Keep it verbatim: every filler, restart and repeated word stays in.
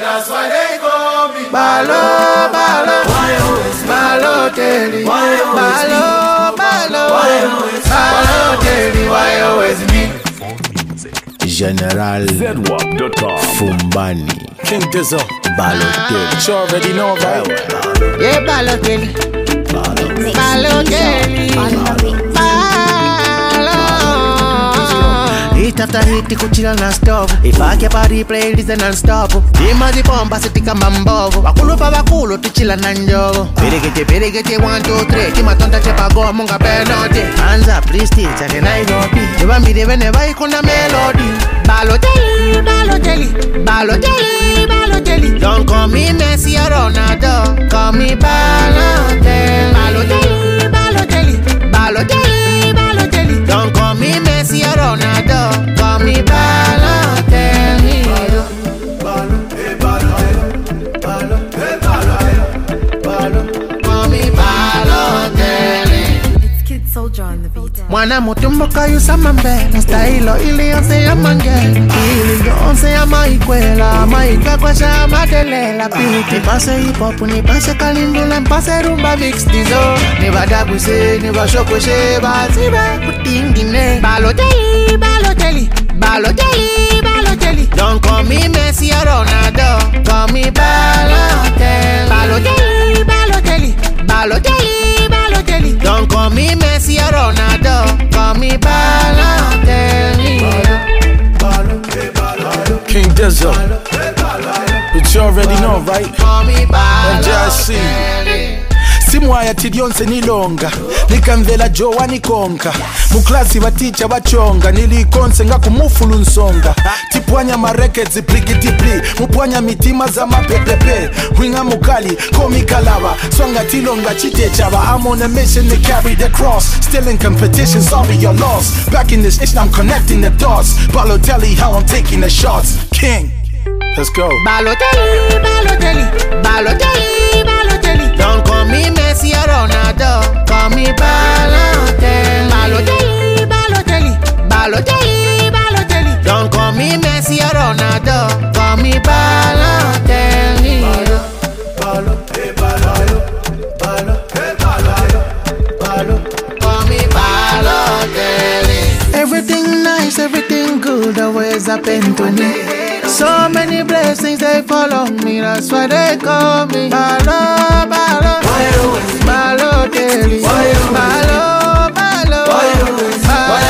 that's why they call me Balo, Balo, Balotelli, Balo, Balo, Balotelli, why always me? General Fumbani, King Dizzo, Balotelli. you already know, right? Yeah, Balotelli, Balotelli, Balo. Hit after hit, kuchila na stove. Ifake party play this non-stop. Imazi pomba sitika mambovo. Wakulu pa wakulu tuchila na njovo. Pirigete pirigete one two three. Kima tonta chepa go munga penalty. Hands up please teach ake na igopi. Jibambide whenever ikuna melody. Balotelli, Balotelli, Balotelli, Balotelli. Don't call me Messi or Ronaldo. Call me Balotelli. Balotelli, Balotelli, Balotelli, Balotelli. Don't call me Messi or Ronaldo. Call me Balotelli. Balo, hey Balo, Balo, hey Balo, Balo. Call me Balotelli. It's Kid Soldier on the beat. Mwana mutumbo kayusa mambela Stailo ili yonse ya mangela Ili yonse ya maikwela Maika kwa sha matelela Piti Nipase hip-hop, nipase kalindula Nipase rumba mix dizo Nibadabuse, nibashokweshe Bazibe kutingine Balotelli, Balotelli, Balotelli, Balotelli. Don't call me Messi or Ronaldo. Call me Balotelli. Balotelli, Balotelli, Balotelli, Balotelli. Don't call me Messi or Ronaldo. Call me Balotelli. King Dizzo, but you already know, right? Call me M J C. Simwaya tidionse nilonga nikamvela jowa nikonka muklasi baticha bachonga nilikonse nga kumufulu nsonga tipwanya marekezi plikitipli mupwanya mitima za mapepepe winga mukali komikalaba songa tilonga chitechaba I'm on a mission to carry the cross still in competition sorry you're lost back in this ish I'm connecting the dots Balotelli how I'm taking the shots King let's go Balotelli, Balotelli, Balotelli, Balotelli. Don't call me Messi or Ronaldo. Call me Balotelli. Balotelli, Balotelli, Balotelli, Balotelli. Don't call me Messi or Ronaldo. Call me Balotelli. Balo, hey Balo, Balo, hey Balo, Balo. Call me Balotelli. Everything nice, everything good, always happen to me. So many blessings they follow me, that's why they call me Balo, Balo, Balotelli, Balo, Balo, Balo.